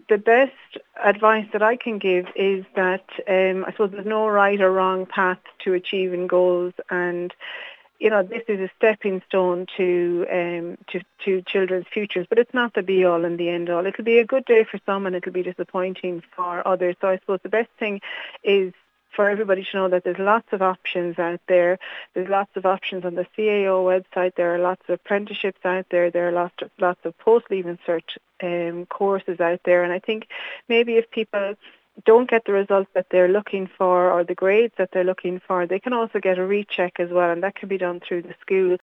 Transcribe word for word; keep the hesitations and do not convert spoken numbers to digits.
the best advice that I can give is that um, I suppose there's no right or wrong path to achieving goals, and you know, this is a stepping stone to um, to to children's futures, but it's not the be all and the end all. It'll be a good day for some, and it'll be disappointing for others. So I suppose the best thing is for everybody to know that there's lots of options out there. There's lots of options on the C A O website. There are lots of apprenticeships out there. There are lots of, lots of post-leaving cert um, courses out there. And I think maybe if people don't get the results that they're looking for or the grades that they're looking for, they can also get a recheck as well, and that can be done through the school.